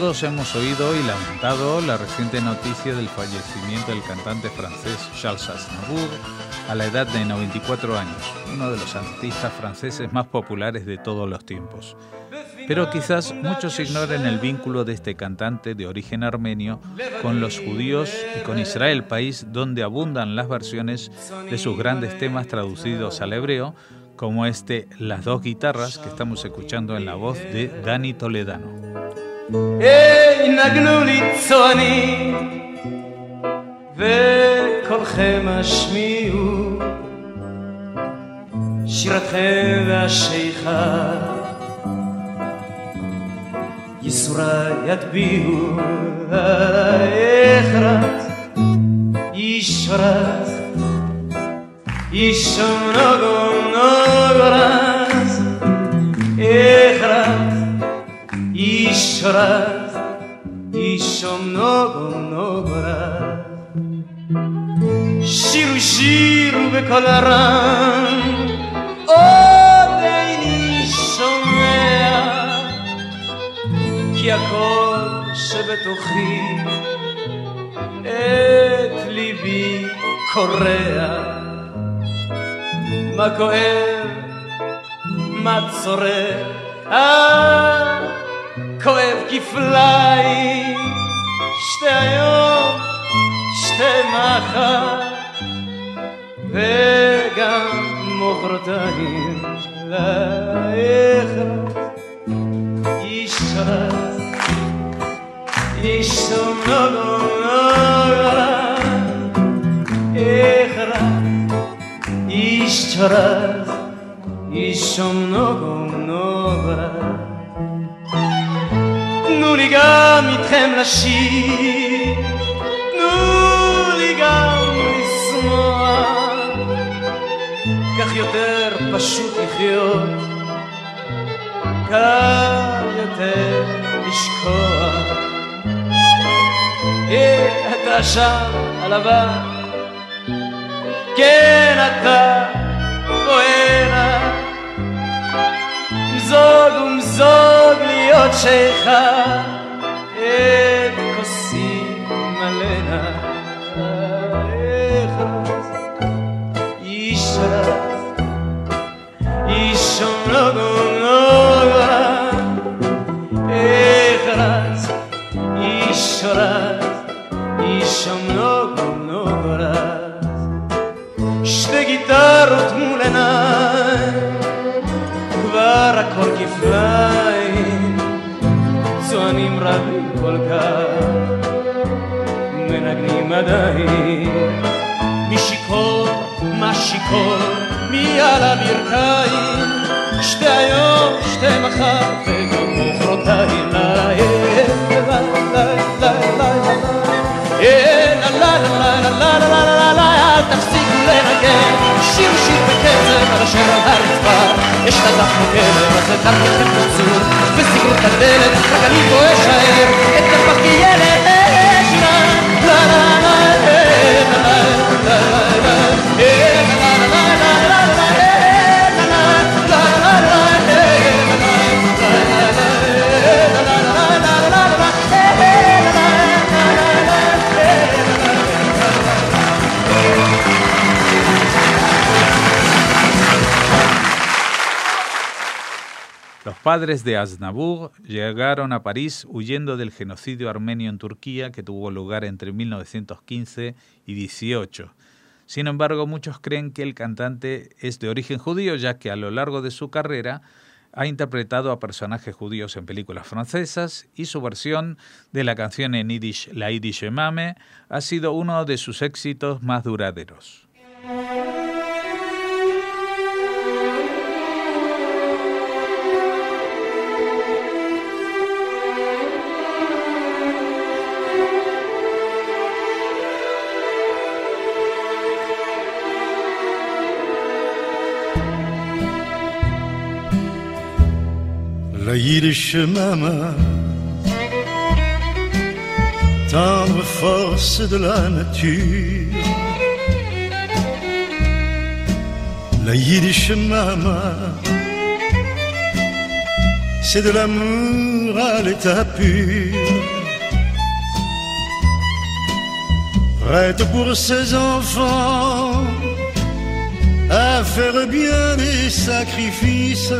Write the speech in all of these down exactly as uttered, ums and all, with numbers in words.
Todos hemos oído y lamentado la reciente noticia del fallecimiento del cantante francés Charles Aznavour a la edad de noventa y cuatro años, uno de los artistas franceses más populares de todos los tiempos. Pero quizás muchos ignoren el vínculo de este cantante de origen armenio con los judíos y con Israel, país donde abundan las versiones de sus grandes temas traducidos al hebreo, como este Las dos guitarras que estamos escuchando en la voz de Dani Toledano. Ey, nagnu li tzoni vekolchem ashmiu shiratchem ve'asheicha yisura yatbiu echrat yishrat yishom nogom nogoras echrat Ishrat, Ishom nogo nogora Shiru shiru bekol haram Odeini shomea Ki hakol shebetochi Et libi korea Ma koev, ma tzoreh Ah כואב כפליים שתי היום, שתי מחר וגם מוחרתיים לאחד ישרת ישום נוגו נוגרה אחד ישרת ישום נוגו נוגרה תנו לי גם איתכם לשיר, תנו לי גם לשמוע, כך יותר פשוט לחיות, קל יותר לשכוח. אה, אתה שם על הבא, כן אתה בואנה, מזוג ומזוג להיות שייכה את כוסי מלנה אחד ישרת ישום נוגו נוגה אחד ישרת ישום נוגו נוגה שתי גיטרות מול עיניי כבר הכל כפליים צוענים רבים כל כך מנגנים עדיין מי שיקור, מה שיקור, מי על הברכיים שתי היום, שתי מחר וגם מוחרתיים לה לה לה לה לה לה לה אל תפסיקו לנגן שיר שיר בקצב על אשר על הרצפה השתדחנו כלב אז לתרתכם תצור וסיגרו את הדלת רק אני פה אשאר את נפח כילד שירה לה לה לה לה לה Los padres de Aznavour llegaron a París huyendo del genocidio armenio en Turquía que tuvo lugar entre mil novecientos quince y dieciocho. Sin embargo, muchos creen que el cantante es de origen judío, ya que a lo largo de su carrera ha interpretado a personajes judíos en películas francesas y su versión de la canción en yiddish, la Yiddish Emame, ha sido uno de sus éxitos más duraderos. La Yiddish Mama, tendre force de la nature. La Yiddish Mama, c'est de l'amour à l'état pur. prête pour ses enfants à faire bien des sacrifices,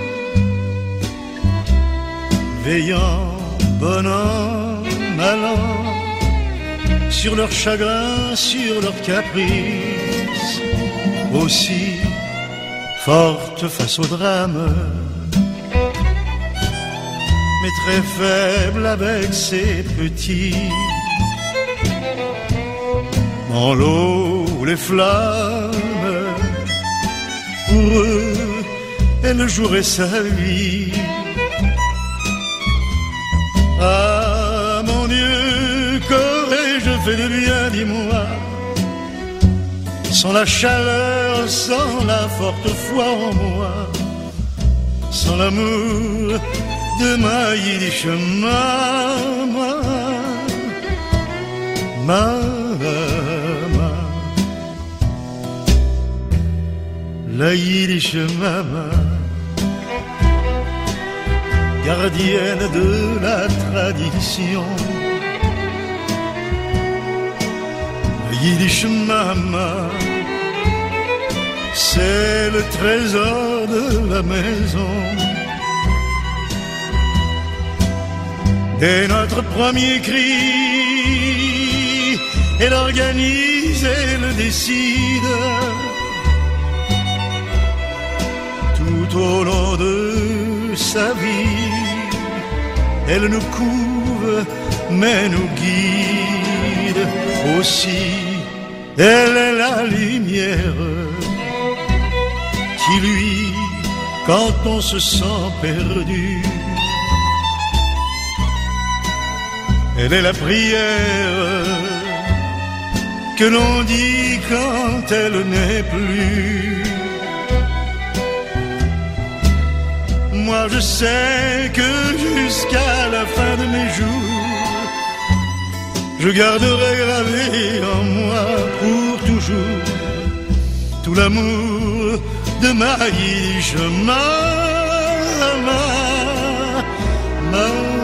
veillant bon an, mal an, sur leur chagrin, sur leur caprice, aussi forte face au drame, mais très faible avec ses petits. Dans l'eau, les flammes, pour eux, elle jouerait sa vie. Ah mon Dieu, qu'aurais-je fait de bien, dis-moi, sans la chaleur, sans la forte foi en moi, sans l'amour de ma Yiddish maman, maman, la Yiddish maman, gardienne de la tradition, la Yiddish maman, c'est le trésor de la maison. Dès notre premier cri, elle organise, elle décide. Tout au long de sa vie, elle nous couve, mais nous guide aussi. Elle est la lumière qui luit quand on se sent perdu. Elle est la prière que l'on dit quand elle n'est plus. Moi je sais que jusqu'à la fin de mes jours, je garderai gravé en moi pour toujours tout l'amour de ma Yiddish maman, maman.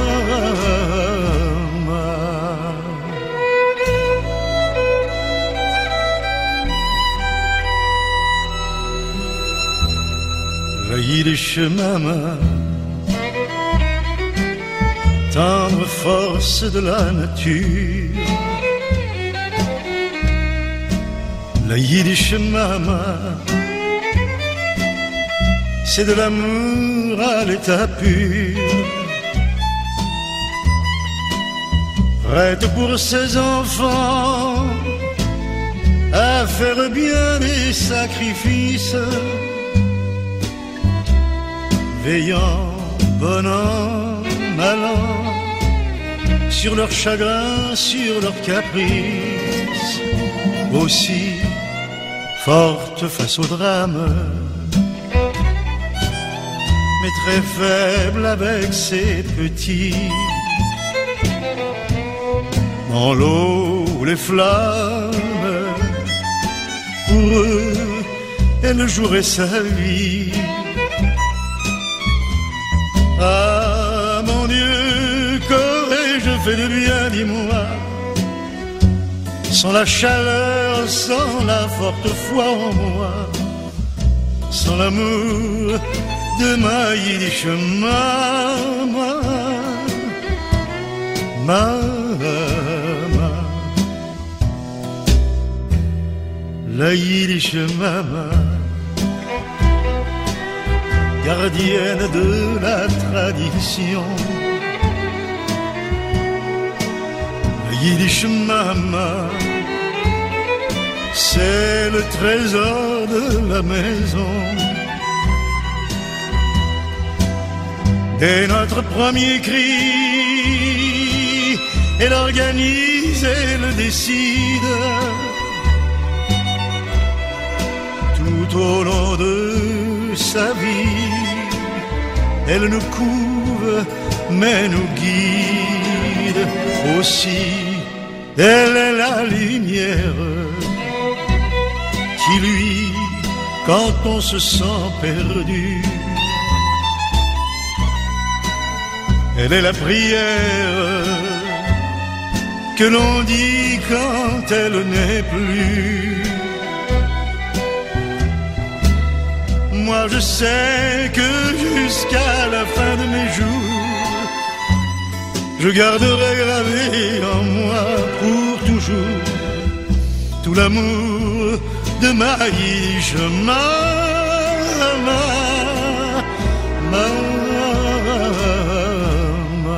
La Yiddish maman, tendre force de la nature. La Yiddish maman, c'est de l'amour à l'état pur. Prête pour ses enfants à faire bien des sacrifices, veillant bon an, mal an, sur leur chagrin, sur leur caprice, aussi forte face au drame, mais très faible avec ses petits. Dans l'eau, les flammes, pour eux, elle jouerait sa vie. Ah mon Dieu, qu'aurais-je fait de bien, dis-moi, sans la chaleur, sans la forte foi en moi, sans l'amour de ma Yiddish maman, maman, la Yiddish maman, gardienne de la tradition. La Yiddish maman, c'est le trésor de la maison. Dès notre premier cri, elle organise, elle décide. Tout au long de sa vie, elle nous couve, mais nous guide aussi. Elle est la lumière qui luit quand on se sent perdu. Elle est la prière que l'on dit quand elle n'est plus. Moi je sais que jusqu'à la fin de mes jours, je garderai gravé en moi pour toujours tout l'amour de Maïche, ma, ma, ma, ma.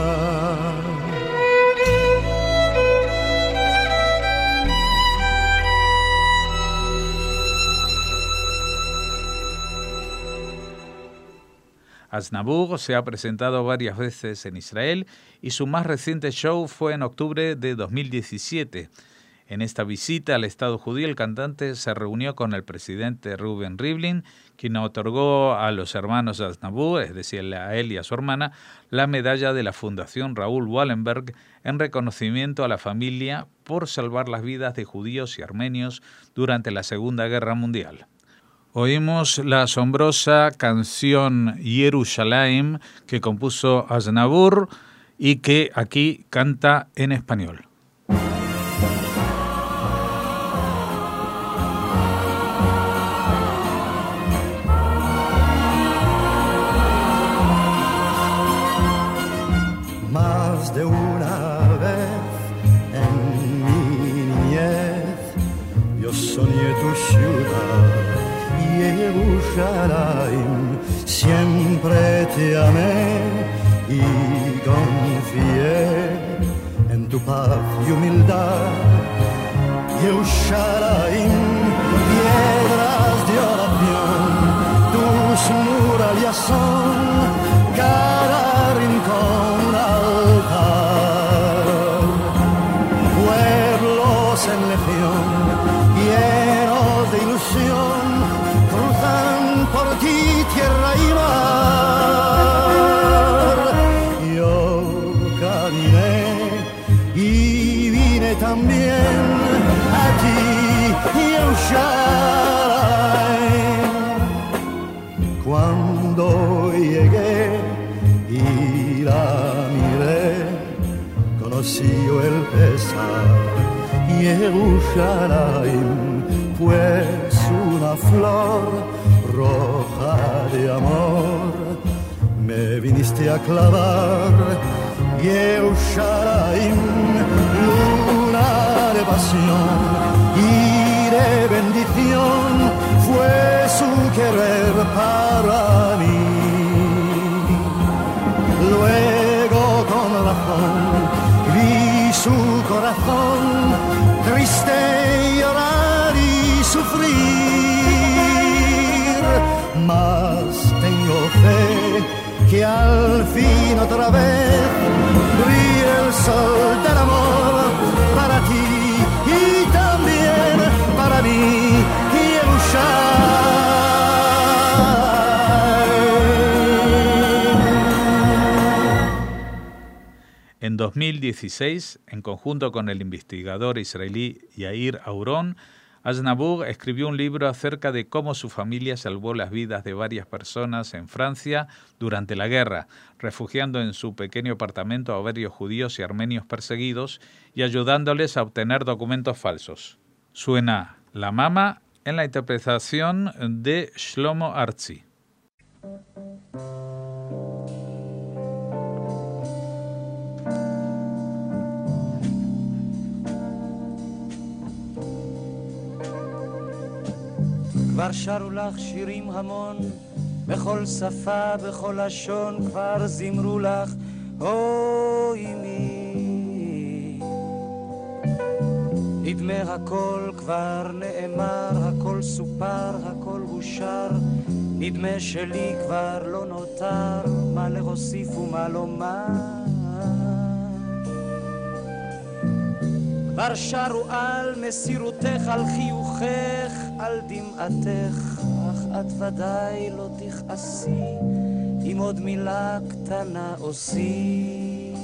Aznavour se ha presentado varias veces en Israel y su más reciente show fue en octubre de dos mil diecisiete. En esta visita al Estado judío, el cantante se reunió con el presidente Reuven Rivlin, quien otorgó a los hermanos Aznavour, es decir, a él y a su hermana, la medalla de la Fundación Raúl Wallenberg en reconocimiento a la familia por salvar las vidas de judíos y armenios durante la Segunda Guerra Mundial. Oímos la asombrosa canción Yerushalayim que compuso Aznavour y que aquí canta en español. Más de una vez en mi niñez yo soñé tu ciudad, Yerushalayim, siempre te amé y confié en tu paz y humildad. Yerushalayim, piedras de oración, tus murallas son cada rincón un altar. Pueblos en legión, llenos de ilusión, cruzan por ti tierra y mar. Yo caminé y vine también a ti, Yerushalayim. Cuando llegué y la miré, conocí yo el pesar, Yerushalayim, pues una flor roja de amor me viniste a clavar. Yerushalayim, luna de pasión y de bendición, fue su querer para mí. Luego con razón vi su corazón triste llorar y sufrir, mas tengo fe que al fin otra vez brille el sol del amor para ti y también para mí, Yerushalayim. En dos mil dieciséis, en conjunto con el investigador israelí Yair Auron, Aznavour escribió un libro acerca de cómo su familia salvó las vidas de varias personas en Francia durante la guerra, refugiando en su pequeño apartamento a varios judíos y armenios perseguidos y ayudándoles a obtener documentos falsos. Suena La Mama en la interpretación de Shlomo Artzi. כבר שרו לך שירים המון, בכל שפה, בכל לשון, כבר זמרו לך, אוי מי. נדמה הכל כבר נאמר, הכל סופר, הכל הושר, נדמה שלי כבר לא נותר, מה להוסיף ומה לומר. כבר שרו על מסירותך, על חיוכך, על דמעתך, אך את ודאי לא תכעסי אם עוד מילה קטנה אוסיף.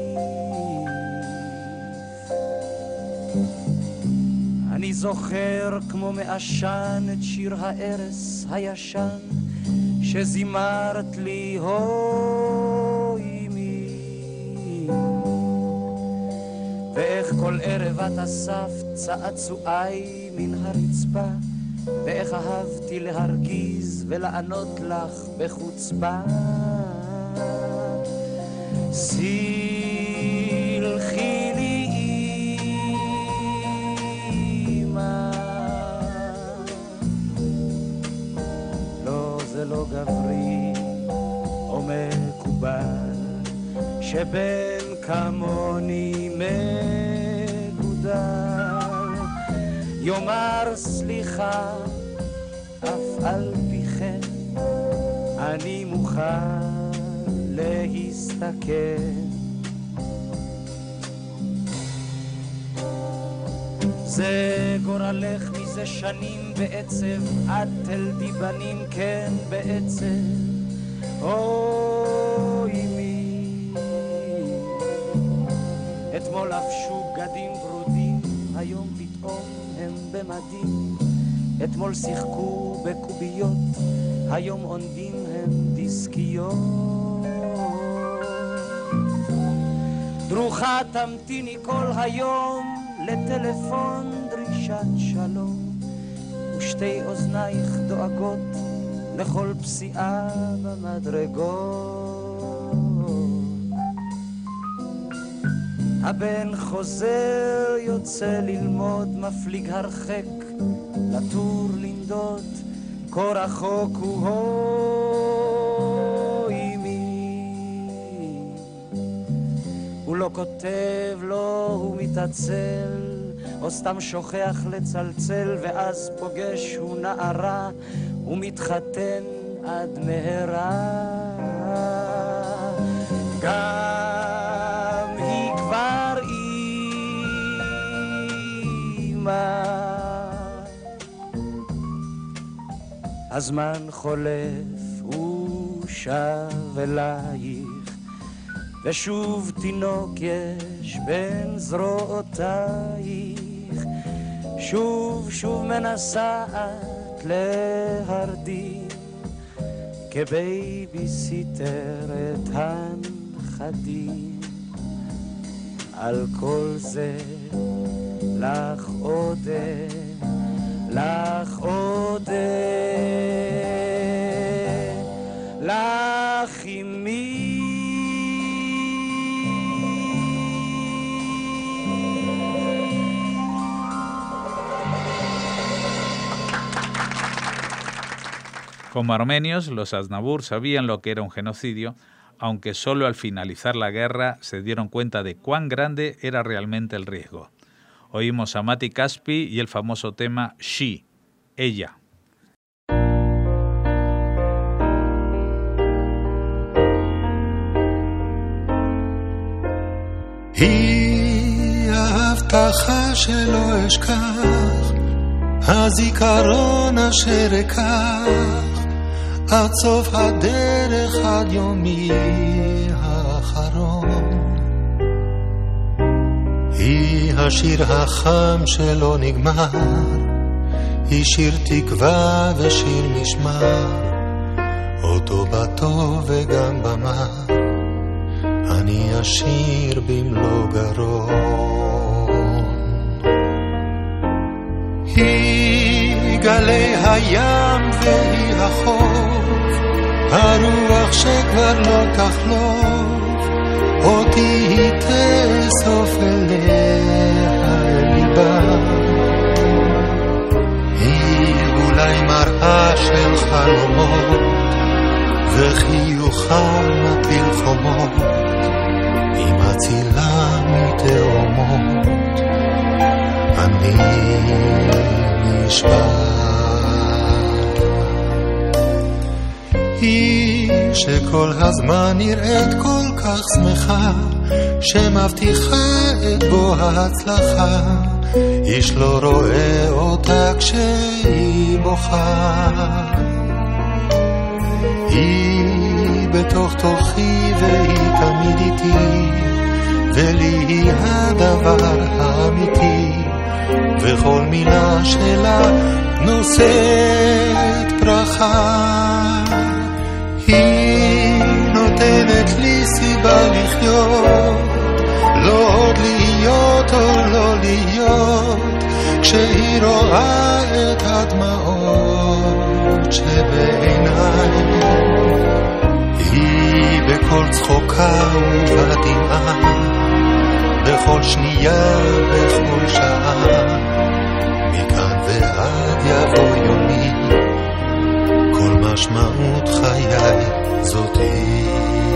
אני זוכר כמו מעשן את שיר הארס הישן שזימרת לי הוי מי, ואיך כל ערב את אספת צעצועי מן הרצפה, ואיך אהבתי להרגיז ולענות לך בחוצפה. סלחי לי אמא, לא זה לא גברי או מקובל שבן כמוני מגודל יאמר סליחה, אף על פי כן אני מוכן להסתכל. זה גורלך מזה שנים בעצב, את תלדי בנים כן בעצב. אוי מי, אתמול לבשו בגדים ורודים, היום פתאום הם במדים. אתמול שיחקו בקוביות, היום עונדים הם דיסקיות. דרוכה תמתיני כל היום לטלפון דרישת שלום, ושתי אוזנייך דואגות לכל פסיעה במדרגות. הבן חוזר יוצא ללמוד, מפליג הרחק לטור לנדוד, כה רחוק הוא הוי מי. הוא לא כותב לו, הוא מתעצל, או סתם שוכח לצלצל, ואז פוגש הוא נערה ומתחתן עד מהרה. גם היא כבר אימא. הזמן חולף ושב אלייך, ושוב תינוק יש בין זרועותייך. שוב שוב מנסה את להרדים כבייביסיטר את הנכדים. על כל זה לך עודה, לך עודה, לך עמי. Como armenios, los Aznavour sabían lo que era un genocidio, aunque solo al finalizar la guerra se dieron cuenta de cuán grande era realmente el riesgo. Oímos a Mati Caspi y el famoso tema She, ella. היא ההבטחה שלא אשכח, הזיכרון אשר אקח עד סוף הדרך, עד יומי האחרון. היא השיר החם שלא נגמר, היא שיר תקווה ושיר משמר, אותו בטוב וגם במר אני אשיר במלוא גרון. היא גלי הים והיא החוף, הרוח שכבר לא תחלוף, אותי היא תאסוף אליה אל ליבה. היא אולי מראה של חלומות, וחיוכה מטיל חומות, היא מצילה מתאומות, אני נשבע. היא שכל הזמן נראית כל כך שמחה, שמבטיחה את בוא ההצלחה, איש לא רואה אותה כשהיא בוכה. היא בתוך תוכי והיא תמיד איתי, ולי היא הדבר האמיתי, וכל מילה שלה נושאת ברכה. היא נותנת לי סיבה לחיות, לא עוד להיות כשהיא רואה את הדמעות שבעיניי, היא בכל צחוקה ובדמעה, בכל שנייה, בכל שעה, מכאן ועד יבוא יומי, כל משמעות חיי זאת היא.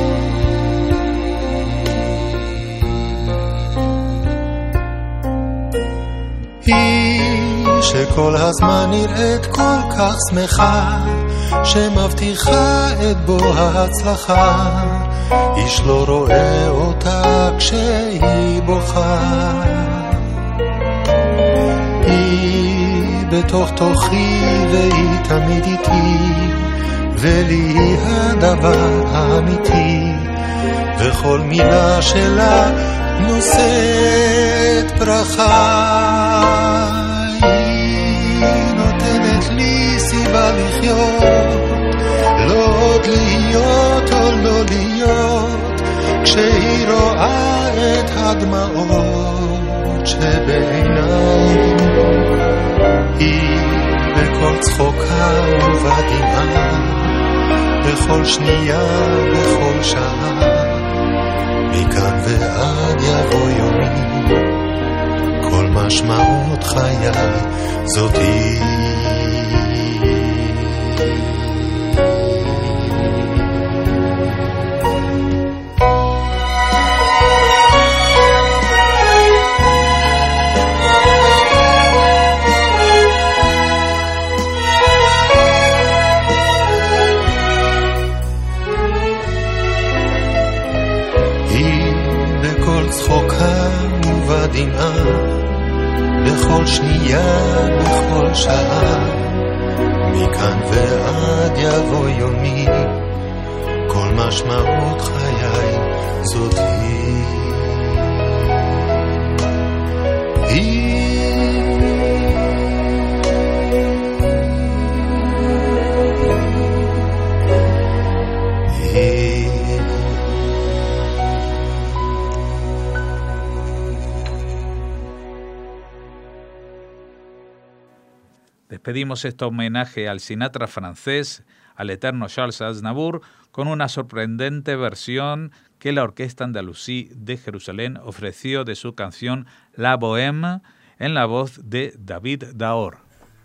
היא שכל הזמן נראית כל כך שמחה, שמבטיחה את בוא ההצלחה, איש לא רואה אותה כשהיא בוכה. היא בתוך תוכי והיא תמיד איתי, ולי היא הדבר האמיתי, וכל מילה שלה נושאת ברכה. היא נותנת לי סיבה לחיות, לא עוד להיות או לא להיות, כשהיא רואה את הדמעות שבעיניי, היא בכל צחוקה ובדמעה, בכל שנייה, בכל שעה, מכאן ועד יבוא יומי, כל משמעות חיי זאת היא. בכל שנייה, בכל שעה, מכאן ועד יבוא יומי, כל משמעות חיי זאת היא. היא Despedimos este homenaje al Sinatra francés, al eterno Charles Aznavour, con una sorprendente versión que la Orquesta Andalusí de Jerusalén ofreció de su canción La Bohème en la voz de David Daor.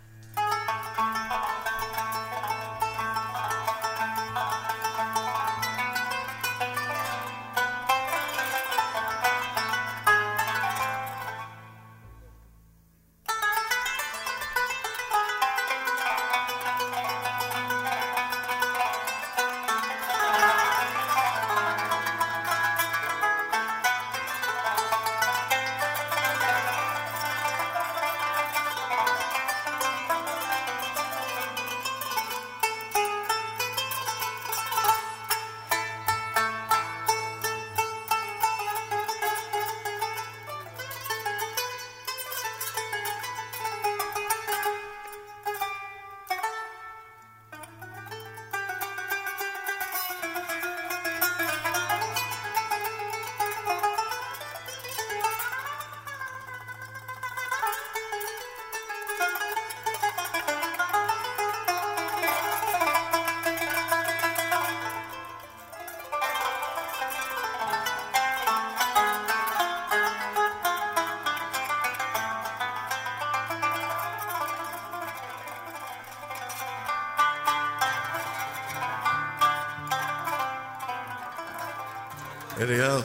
אליהו.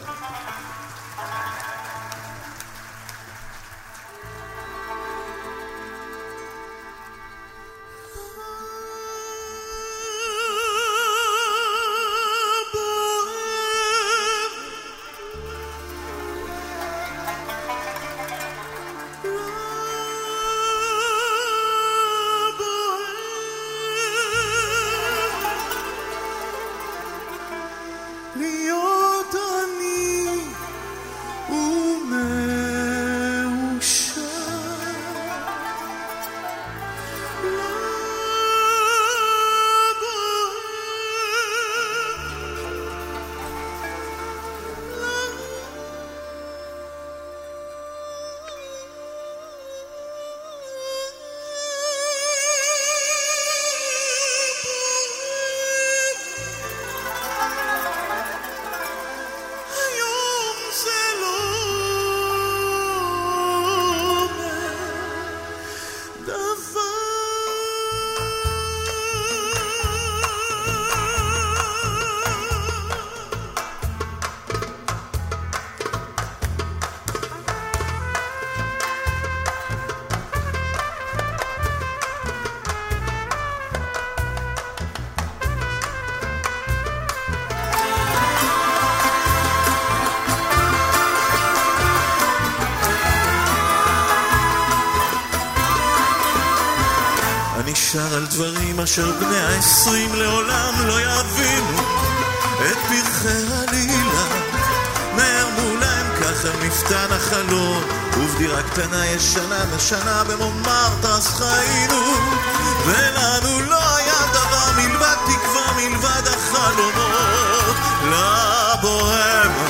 שר על דברים אשר בני העשרים לעולם לא יבינו את פרחי הלילה נערמו להם ככה מפתן החלום ובדירה קטנה ישנה נשנה במומרטס חיינו ולנו לא היה דבר מלבד תקווה מלבד החלומות לבוהמה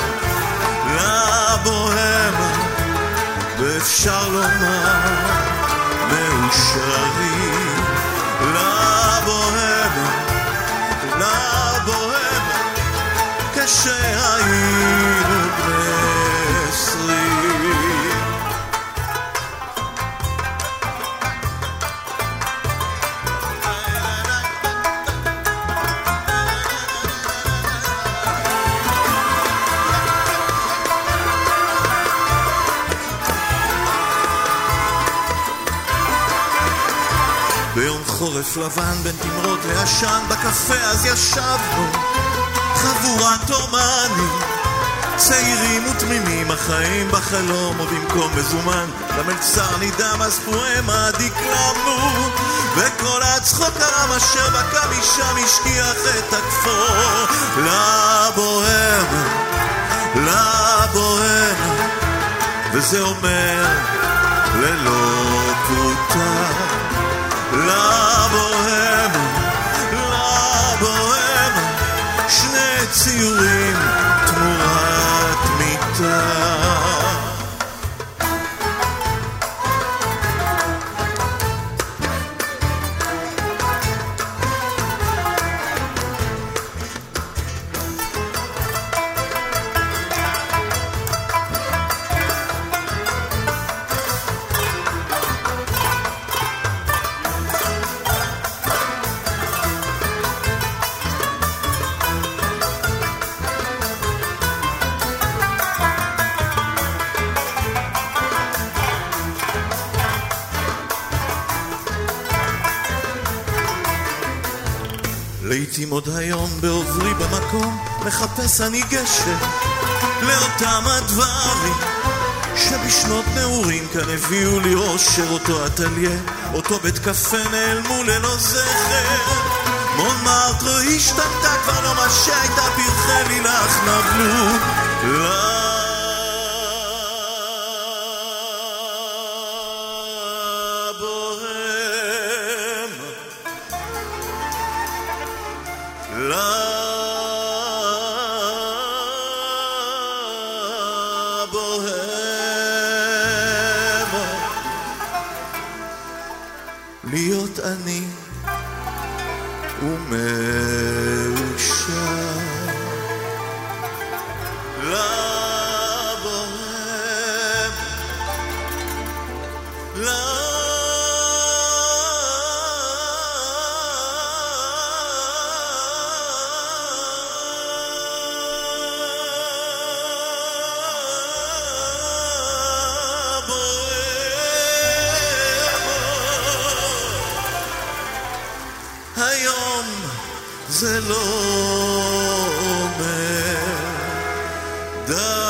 לבוהמה ואפשר לומר מאושרים לבוהמה לבוהמה כשהיינו בני עשרים ביום חורף לבן בין תמרות לעשן בקפה אז ישבנו חבורת אומנים צעירים ותמימים החיים בחלום ובמקום מזומן למלצר נידם אז פואמה דקלמנו וכל הצחוק הרם אשר בקע משם השכיח את הכפור לבוהמה לבוהמה וזה אומר ללא פרוטה לבוהמה, לבוהמה, שני ציורים תמורת מיטה. לעתים עוד היום בעוברי במקום מחפש אני גשר לאותם הדברים שבשנות נעורים כאן הביאו לי אושר אותו אטליה, אותו בית קפה נעלמו ללא זכר מונמרטר השתנתה כבר לא מה שהייתה פרחי לילך נבלו להיות אני ומאושר לבוהם זה לא אומר די